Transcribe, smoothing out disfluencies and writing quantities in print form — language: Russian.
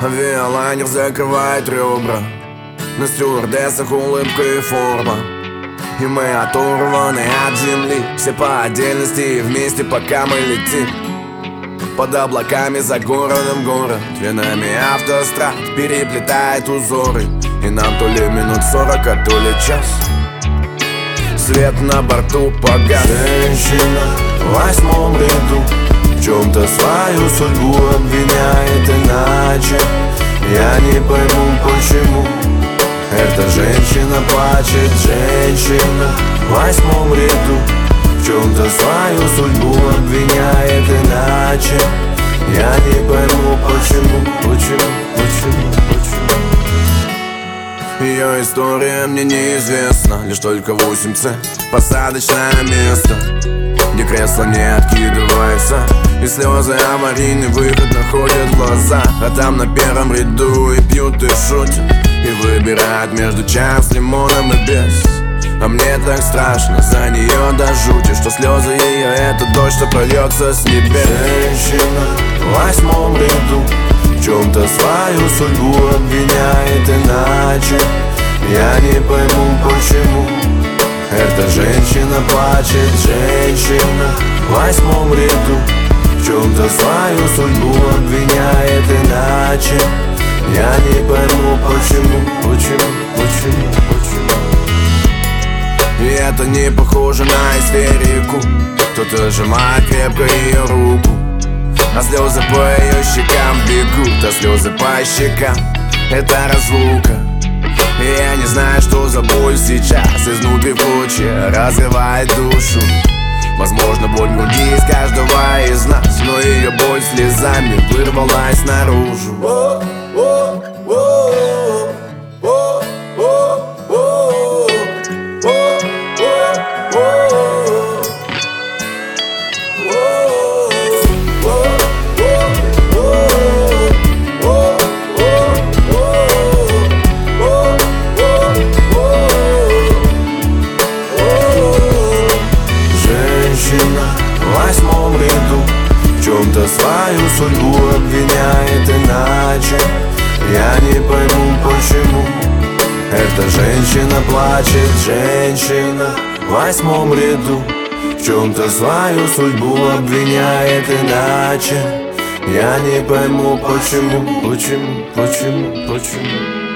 Авиалайнер закрывает ребра, на стюардессах улыбка и форма. И мы оторваны от земли, все по отдельности и вместе, пока мы летим. Под облаками за городом город, венами автострад переплетает узоры. И нам то ли минут 40, а то ли час. Свет на борту погас. Женщина в 8 ряду в чем-то свою судьбу обвиняет иначе. Я не пойму почему. Эта женщина плачет, женщина в 8 ряду в чем-то свою судьбу обвиняет иначе. Я не пойму почему. Ее история мне неизвестна, лишь только 8C посадочное место, где кресло не откидывается, и слезы аварийный выход находят глаза. А там на первом ряду и пьют, и шутят, и выбирают между чаем с лимоном и без. А мне так страшно за нее до жути, что слезы ее — это дождь, что прольется с небес. Женщина в 8 ряду в чем-то свою судьбу обвиняет иначе. Я не пойму почему. Эта женщина плачет, женщина в 8 ряду в чем-то свою судьбу обвиняет иначе. Я не пойму почему. И это не похоже на истерику. Кто-то сжимает крепко ее руку, а слезы по ее щекам бегут, а слезы по щекам — это разлука. И я не знаю, что за боль сейчас изнутри в клочья разрывает душу. Возможно, боль в груди из каждого из нас, но ее боль слезами вырвалась наружу. В 8 ряду в чем-то свою судьбу обвиняет иначе. Я не пойму почему. Эта женщина плачет, женщина в 8 ряду в чем-то свою судьбу обвиняет иначе. Я не пойму почему.